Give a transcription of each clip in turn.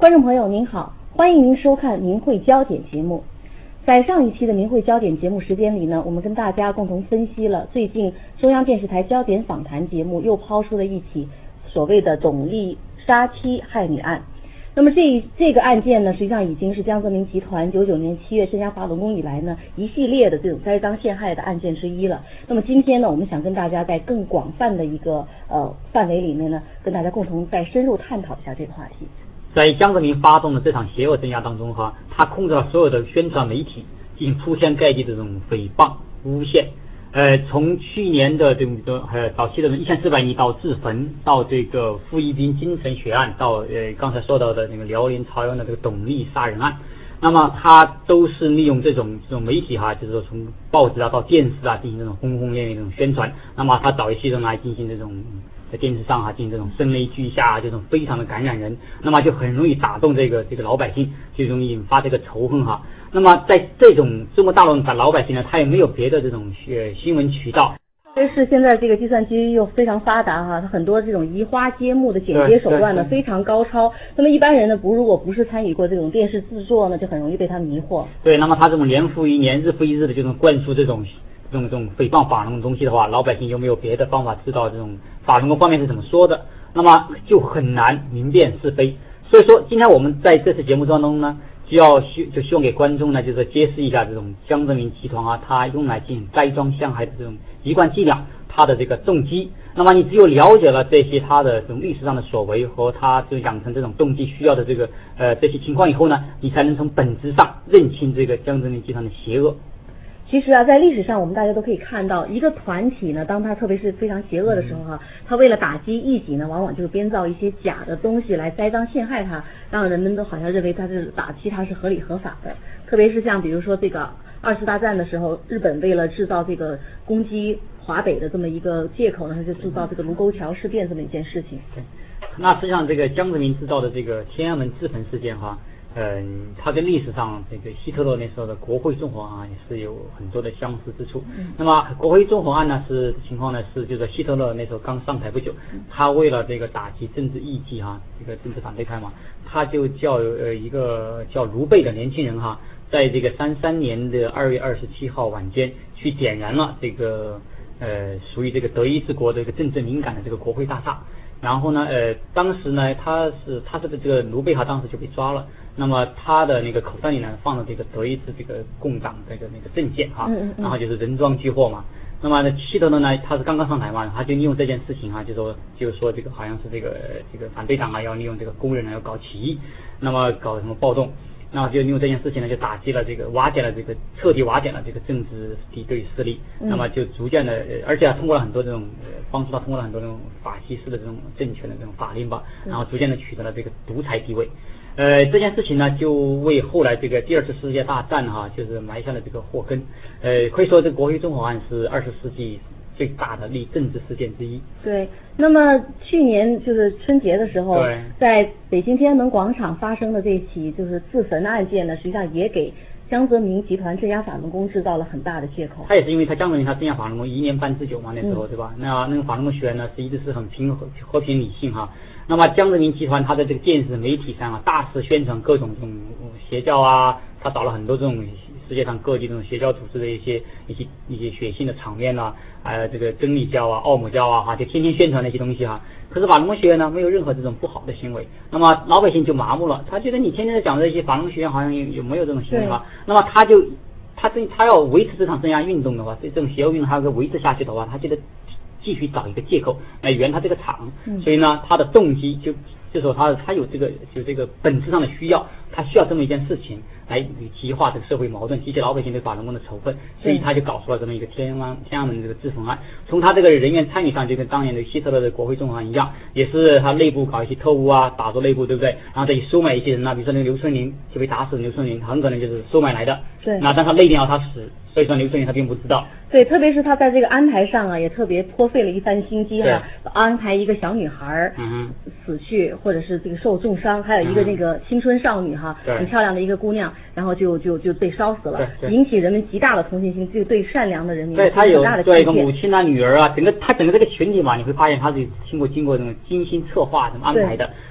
观众朋友您好，欢迎您收看明慧焦点节目。在上一期的明慧焦点节目时间里呢，我们跟大家共同分析了最近中央电视台焦点访谈节目又抛出了一起所谓的董丽杀妻害女案。那么这个案件呢，实际上已经是江泽民集团99年7月镇压法轮功以来呢一系列的这种栽赃陷害的案件之一了。那么今天呢，我们想跟大家在更广泛的一个范围里面呢，跟大家共同再深入探讨一下这个话题。 在江泽民发动的这场邪恶镇压当中他控制了所有的宣传媒体，进行铺天盖地的这种诽谤诬陷。从去年的这个早期的1400亿到自焚，到这个傅一斌精神血案，到刚才说到的那个辽宁朝阳的这个董丽杀人案，那么他都是利用这种媒体就是说从报纸到电视进行这种轰轰烈烈的这种宣传。那么他找一些人来进行这种在电视上进行这种声泪俱下，这种非常的感染人，那么就很容易打动这个老百姓，就容易引发这个仇恨那么在这种中国大陆的老百姓呢，他也没有别的这种新闻渠道。 特别是现在这个计算机又非常发达它很多这种移花接木的剪接手段呢非常高超。那么一般人呢如果不是参与过这种电视制作呢，就很容易被他迷惑。 对，那么他这种年复一年、日复一日的这种灌输这种诽谤法轮功东西的话，老百姓又没有别的方法知道这种法轮功方面是怎么说的，那么就很难明辨是非。所以说今天我们在这次节目当中呢，就希望给观众呢，就是揭示一下这种江泽民集团他用来进行栽赃陷害的这种一贯伎俩，他的这个动机。那么你只有了解了这些他的这种历史上的所为和他就养成这种动机需要的这些情况以后呢，你才能从本质上认清这个江泽民集团的邪恶。 其实在历史上我们大家都可以看到，一个团体呢，当他特别是非常邪恶的时候他为了打击异己呢，往往就是编造一些假的东西来栽赃陷害他，让人们都好像认为他是打击他是合理合法的。特别是像比如说这个二次大战的时候，日本为了制造这个攻击华北的这么一个借口呢，他就制造这个卢沟桥事变这么一件事情。 对，那实际上这个江泽民制造的这个天安门自焚事件它跟历史上这个希特勒那时候的国会纵火案也是有很多的相似之处。那么国会纵火案呢情况就是希特勒那时候刚上台不久，他为了这个打击政治异己这个政治反对派嘛，他就叫一个叫卢贝的年轻人在这个33年的2月27号晚间去点燃了这个属于这个德意志国的一个政治敏感的这个国会大厦。然后呢当时呢他是这个卢贝当时就被抓了。那么他的那个口袋里呢放了这个德意志这个共党那个证件然后就是人赃俱获嘛。那么希特勒呢他是刚刚上台嘛，他就利用这件事情就说这个好像是这个反对党要利用这个工人要搞起义，那么搞什么暴动，那么就利用这件事情呢就打击了彻底瓦解了这个政治敌对势力。那么就逐渐的而且通过了很多这种帮助他通过了很多这种法西斯的这种政权的这种法令吧，然后逐渐的取得了这个独裁地位。这件事情呢就为后来这个第二次世界大战就是埋下了这个祸根。可以说这个国会纵火案是20世纪最大的政治事件之一。 对，那么去年就是春节的时候，在北京天安门广场发生的这起就是自焚案件呢，实际上也给江泽民集团镇压法轮功制造了很大的借口。 他也是因为江泽民他镇压法轮功1年半之久嘛，那时候对吧？那个法轮功学员呢是一直是很和平理性那么江泽民集团他在这个电视媒体上大肆宣传各种这种邪教他找了很多这种世界上各地这种邪教组织的一些血腥的场面这个真理教奥姆教就天天宣传那些东西可是法轮功学员呢没有任何这种不好的行为，那么老百姓就麻木了，他觉得你天天在讲这些法轮功学员好像有没有这种行为那么他要维持这场镇压运动的话，这种邪恶运动他要维持下去的话，他觉得继续找一个借口来圆他这个场。所以呢他的动机就说他有这个本质上的需要，他需要这么一件事情来激化这个社会矛盾，激起老百姓对法轮功的仇恨，所以他就搞出了这么一个天安门这个自焚案。从他这个人员参与上，就跟当年的希特勒的国会纵火案一样，也是他内部搞一些特务打着内部，对不对？然后再收买一些人比如说那个刘春林就被打死的刘春林，很可能就是收买来的。对，但他内定要他死，所以说刘春林他并不知道。 对，特别是他在这个安排上也特别颇费了一番心机安排一个小女孩死去或者是这个受重伤，还有一个那个青春少女很漂亮的一个姑娘，然后就被烧死了，引起人们极大的同情心，就对善良的人民对他有大的对一个母亲女儿整个这个群体嘛，你会发现他是经过这种精心策划怎么安排的。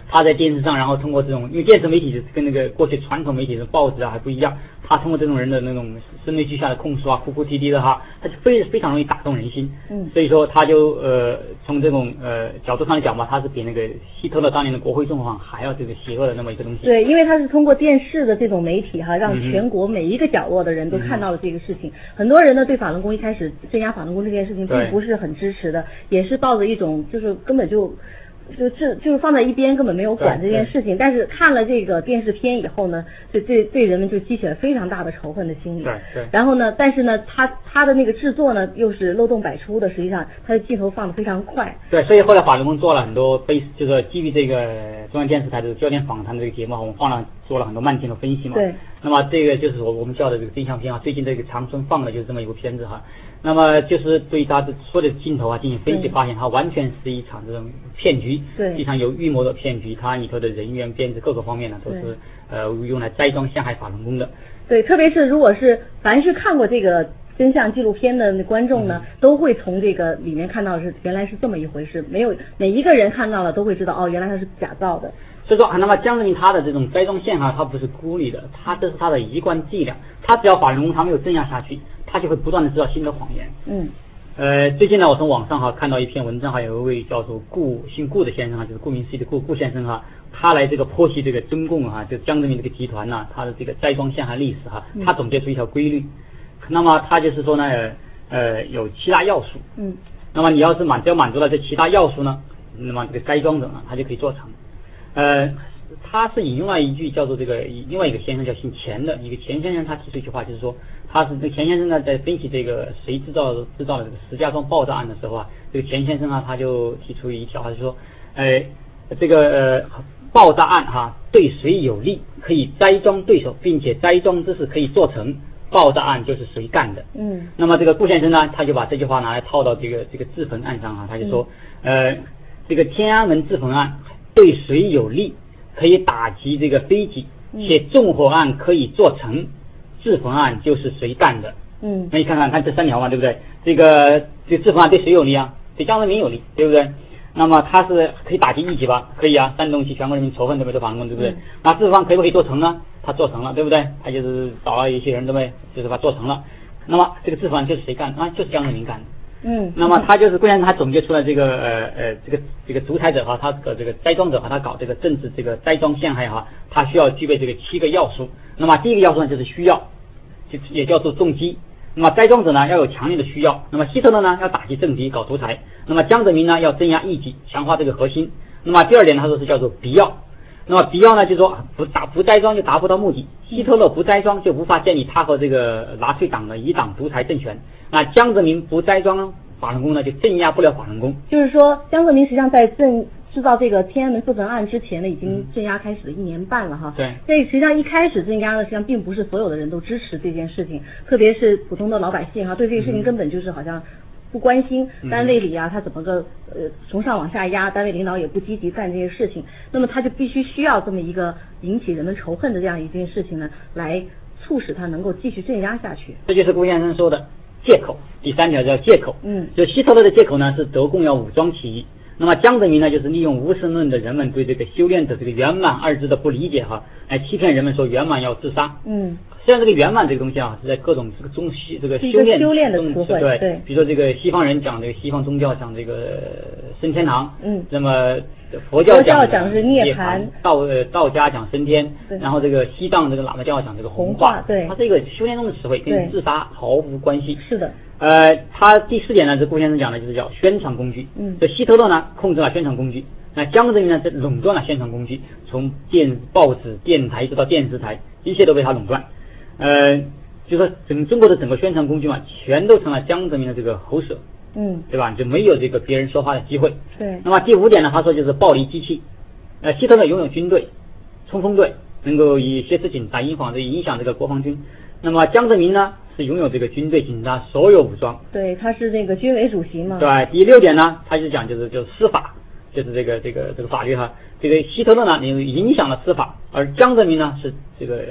他在电视上，然后通过这种，因为电视媒体跟那个过去传统媒体的报纸啊还不一样，他通过这种人的那种声泪俱下的控诉啊，哭哭啼啼的哈，他就非常容易打动人心。所以说他就从这种角度上来讲吧，他是比那个希特勒当年的国会纵火案还要这个邪恶的那么一个东西。 对，因为他是通过电视的这种媒体哈，让全国每一个角落的人都看到了这个事情。很多人呢对法轮功一开始镇压法轮功这件事情并不是很支持的，也是抱着一种就是根本就是放在一边，根本没有管这件事情。但是看了这个电视片以后呢，对人们就激起了非常大的仇恨的心理。 对。然后呢，但是呢，他的那个制作呢又是漏洞百出的，实际上他的镜头放得非常快。 对，所以后来法轮功做了很多就是基于这个中央电视台的焦点访谈这个节目，我们做了很多慢镜头分析嘛。 对。 那么这个就是我们叫的这个真相片啊，最近这个长春放的就是这么一部片子哈。那么就是对他的所有的镜头啊进行分析，发现它完全是一场这种骗局，非常有预谋的骗局。它里头的人员编制各个方面呢都是用来栽赃陷害法轮功的。 对，特别是如果是凡是看过这个真相纪录片的观众呢，都会从这个里面看到原来是这么一回事，每一个人看到了都会知道哦，原来它是假造的。 所以说，那么江泽民他的这种栽赃陷害，他不是孤立的，这是他的一贯伎俩。他只要法轮功他没有镇压下去，他就会不断的制造新的谎言。最近呢，我从网上看到一篇文章，有一位叫做姓顾的先生就是顾名思义的顾先生他来这个剖析这个中共就江泽民这个集团他的这个栽赃陷害历史他总结出一条规律。那么他就是说呢，有7大要素。那么你要是只要满足了这7大要素呢，那么这个栽赃者呢，他就可以做成。他是引用了一句叫做另外一个先生叫姓钱的一个钱先生，他提出一句话，就是说他是这个钱先生呢在分析这个谁制造了这个石家庄爆炸案的时候这个钱先生他就提出一条，他就说这个爆炸案对谁有利，可以栽赃对手，并且栽赃之事可以做成，爆炸案就是谁干的。那么这个顾先生呢，他就把这句话拿来套到这个自焚案上他就说这个天安门自焚案对谁有利，可以打击这个飞机，且纵火案可以做成，自焚案就是谁干的。那你看这3条嘛，对不对？这个自焚案对谁有利啊？对江泽民有利，对不对？那么他是可以打击异己吧？可以煽动起全国人民仇恨，对不对？法轮功，对不对？那自焚案可不可以做成呢？他做成了，对不对？他就是找了一些人，对不对？就是把它做成了。那么这个自焚案就是谁干的？就是江泽民干的。那么他就是顾先生他总结出来这个独裁者他这个栽赃者他搞这个政治这个栽赃陷害他需要具备这个7个要素。那么第一个要素呢就是需要，也叫做动机。那么栽赃者呢要有强烈的需要，那么希特勒呢要打击政敌搞独裁，那么江泽民呢要镇压异己强化这个核心。那么第二点他说是叫做必要。那么必要呢就是说不栽赃就达不到目的，希特勒不栽赃就无法建立他和这个纳粹党的一党独裁政权，那江泽民不栽赃法轮功呢就镇压不了法轮功。 就是说江泽民实际上在制造这个天安门自焚案之前呢，已经镇压开始了1年半了对， 所以实际上一开始镇压呢，实际上并不是所有的人都支持这件事情，特别是普通的老百姓对这个事情根本就是好像不关心，单位里他怎么个从上往下压，单位领导也不积极干这些事情，那么他就必须需要这么一个引起人们仇恨的这样一件事情呢，来促使他能够继续镇压下去。 这就是顾先生说的借口。第3条叫借口。就希特勒的借口呢是德共要武装起义，那么江泽民呢就是利用无神论的人们对这个修炼者这个圆满2字的不理解来欺骗人们说圆满要自杀。实际上这个圆满这个东西是在各种这个中西这个修炼的词汇， 对，比如说这个西方人讲这个西方宗教讲这个升天堂，那么佛教讲是涅槃， 道家讲升天，然后这个西藏这个喇嘛教讲这个红化， 对， 它这个修炼中的词汇跟自杀毫无关系。 是的。 他第4点呢，这顾先生讲的就是叫宣传工具。这希特勒呢控制了宣传工具，那江泽民呢是垄断了宣传工具，从报纸、电台直到电视台，一切都被他垄断。就说中国的整个宣传工具嘛，全都成了江泽民的这个喉舌。对吧？就没有这个别人说话的机会。 对。 那么第5点呢，他说就是暴力机器。希特勒拥有军队、冲锋队，能够以挟持警察、影响这个国防军。那么江泽民呢是拥有这个军队、警察所有武装。 对，他是这个军委主席嘛。 对。第6点呢，他就讲就是司法，就是这个法律这个希特勒呢影响了司法，而江泽民呢是这个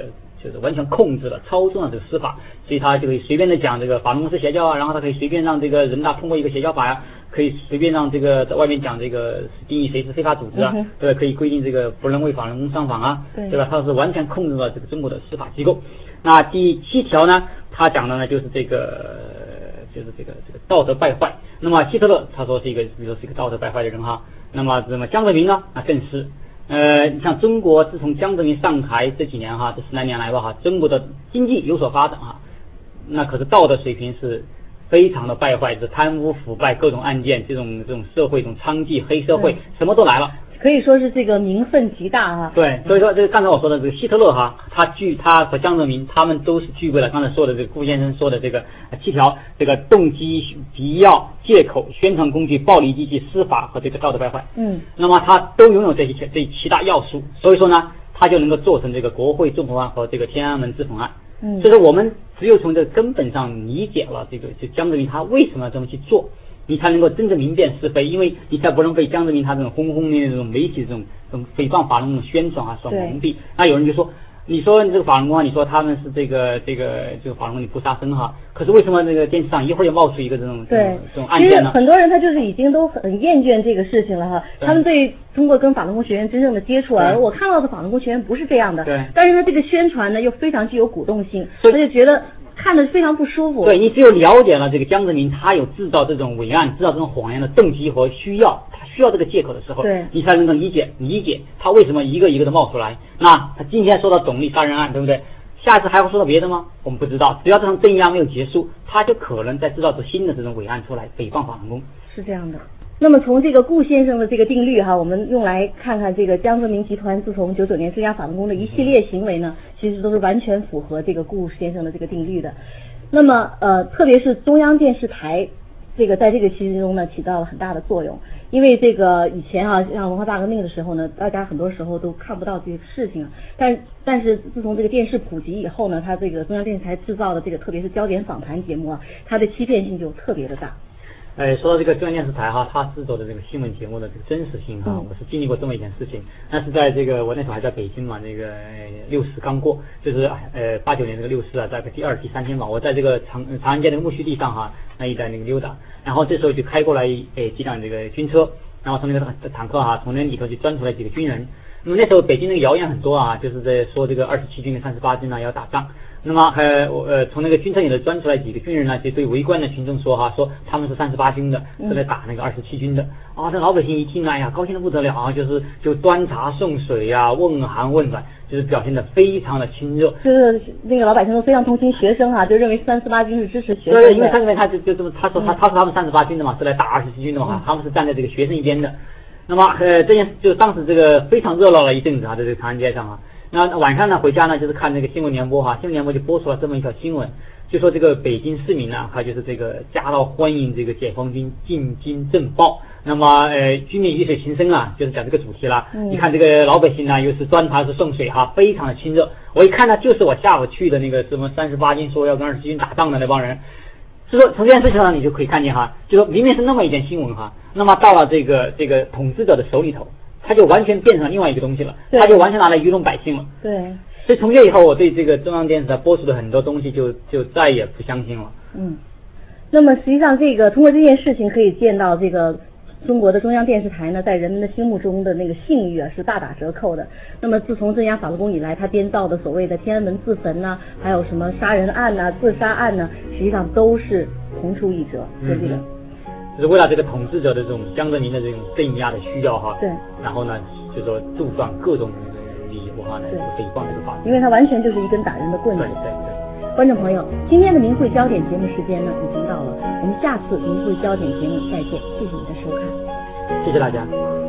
就是完全控制了、操纵了这个司法，所以他就可以随便的讲这个法轮功是邪教啊，然后他可以随便让这个人大通过一个邪教法呀，可以随便让这个在外面讲这个定义谁是非法组织啊，对吧？可以规定这个不能为法轮功上访啊，对吧？他是完全控制了这个中国的司法机构。那第7条呢，他讲的呢就是这个道德败坏。那么希特勒他说是一个，比如说是一个道德败坏的人哈。那么江泽民呢，那更是。你像中国自从江泽民上台这几年哈，这10来年来吧哈，中国的经济有所发展哈，那可是道德水平是非常的败坏，这贪污腐败各种案件，这种社会这种娼妓黑社会什么都来了。 可以说是这个名分极大哈。 对，所以说这个刚才我说的这个希特勒哈，他和江泽民他们都是具备了刚才说的这个顾先生说的这个7条，这个动机、必要、借口、宣传工具、暴力机器、司法和这个道德败坏。那么他都拥有这7大要素，所以说呢，他就能够做成这个国会纵火案和这个天安门自焚案。所以说我们只有从这个根本上理解了这个就江泽民他为什么要这么去做，你才能够真正明辨是非，因为你才不能被江泽民他这种轰轰烈烈的这种媒体这种诽谤法轮功的宣传啊所蒙蔽。那有人就说，你说这个法轮功啊，你说他们是这个法轮功你不杀生哈，可是为什么这个电视上一会儿就冒出一个这种案件呢？其实很多人他就是已经都很厌倦这个事情了哈，他们对通过跟法轮功学员真正的接触啊，我看到的法轮功学员不是这样的，但是他这个宣传呢又非常具有鼓动性，他就觉得看着非常不舒服。 对，你只有了解了这个江泽民他有制造这种伪案、制造这种谎言的动机和需要，他需要这个借口的时候，你才能够理解他为什么一个一个的冒出来。那他今天说到董力杀人案，对不对？下一次还会说到别的吗？我们不知道。只要这场镇压没有结束，他就可能再制造出新的这种伪案出来，诽谤法轮功。 是这样的。那么从这个顾先生的这个定律哈，我们用来看看这个江泽民集团自从99年镇压法轮功的一系列行为呢，其实都是完全符合这个顾先生的这个定律的。那么特别是中央电视台这个在这个期间中呢起到了很大的作用，因为这个以前啊像文化大革命的时候呢，大家很多时候都看不到这个事情啊，但是自从这个电视普及以后呢，它这个中央电视台制造的这个特别是焦点访谈节目啊，它的欺骗性就特别的大。 说到这个中央电视台哈，它制作的这个新闻节目的这个真实性哈，我是经历过这么一件事情。那是在这个我那时候还在北京嘛，那个60刚过，就是89年这个60啊，在第2、第3天吧，我在这个长安街那个木樨地上哈，那一带那个溜达，然后这时候就开过来几辆这个军车，然后从那个坦克哈，从那里头就钻出来几个军人。那么那时候北京那个谣言很多啊，就是在说这个27军跟38军呢要打仗。那么从那个军车里头钻出来几个军人呢，就对围观的群众说哈，说他们是38军的，是来打那个27军的。啊，这老百姓一听哎呀，高兴得不得了啊，就端茶送水啊，问寒问暖，就是表现得非常的亲热。 就是那个老百姓都非常同情学生啊，就认为38军是支持学生的。 对，因为他认为他说他们38军的嘛，是来打27军的嘛，他们是站在这个学生一边的。那么这件就当时这个非常热闹了一阵子啊，在这个长安街上啊。那晚上呢回家呢，就是看那个新闻联播哈，新闻联播就播出了这么一条新闻，就说这个北京市民呢，他就是这个夹道欢迎这个解放军进京政报。那么军民鱼水情深啊，就是讲这个主题啦。你看这个老百姓呢，又是端茶是送水哈，非常的亲热。我一看呢，就是我下午去的那个什么38军说要跟27军打仗的那帮人。就说从这件事情上你就可以看见哈，就说明明是那么一件新闻哈，那么到了这个统治者的手里头，他就完全变成另外一个东西了，他就完全拿来愚弄百姓了。 对。 所以从这以后，我对这个中央电视台播出的很多东西就再也不相信了。 那么实际上这个通过这件事情可以见到这个中国的中央电视台呢，在人们的心目中的那个信誉啊是大打折扣的。那么自从镇压法轮功以来，他编造的所谓的天安门自焚呐，还有什么杀人案呐、自杀案呢，实际上都是同出一辙，对这个。 就是为了这个统治者的这种江泽民的这种镇压的需要哈。 对。 然后呢，就说杜撰各种理由哈，来诽谤这个法。 因为他完全就是一根打人的棍子。 对。 观众朋友，今天的名汇焦点节目时间呢已经到了，我们下次名汇焦点节目再见，谢谢你的收看。 谢谢大家。